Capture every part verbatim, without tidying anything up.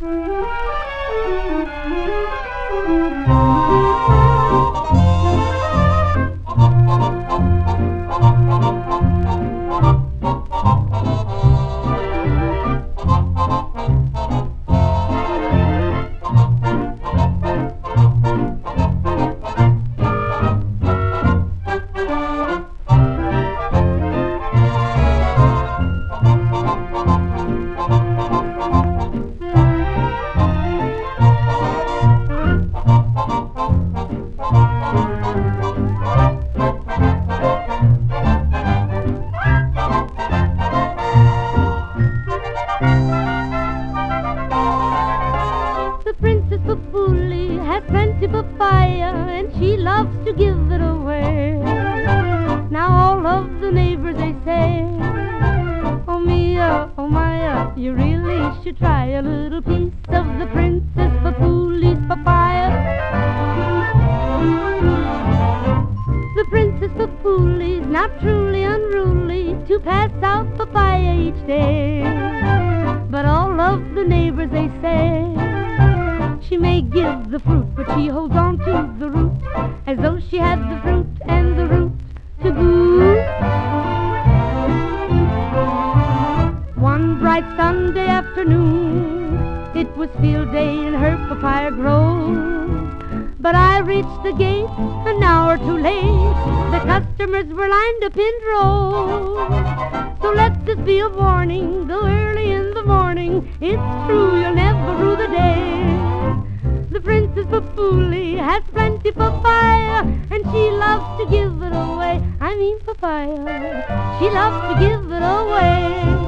The Princess Papuli has plenty papaya, and she loves to give it away. Now all of the neighbors, they say, oh Mia, oh Maya, you really should try a little piece of the Princess Papuli's papaya. The Princess Papuli's not truly unruly to pass out papaya each day. But all of the neighbors, they say, she may give the fruit, but she holds on to the root, as though she had the fruit and the root to boot. One bright Sunday afternoon, it was field day in her papaya grove. But I reached the gate an hour too late. The customers were lined up in droves. So let this be a warning, though early in the morning, it's true you'll never rue the day. The Princess Papuli has plenty papaya, and she loves to give it away. I mean papaya, she loves to give it away.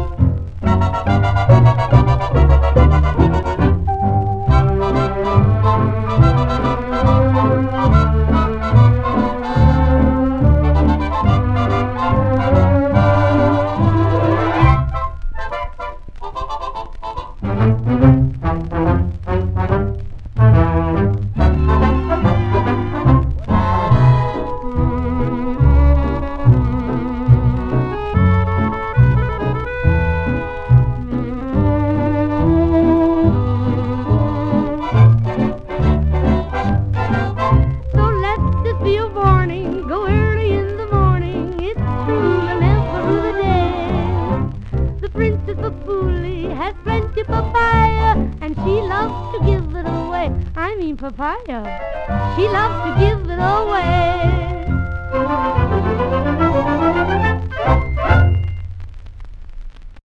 Has plenty papaya, and she loves to give it away. I mean papaya, she loves to give it away.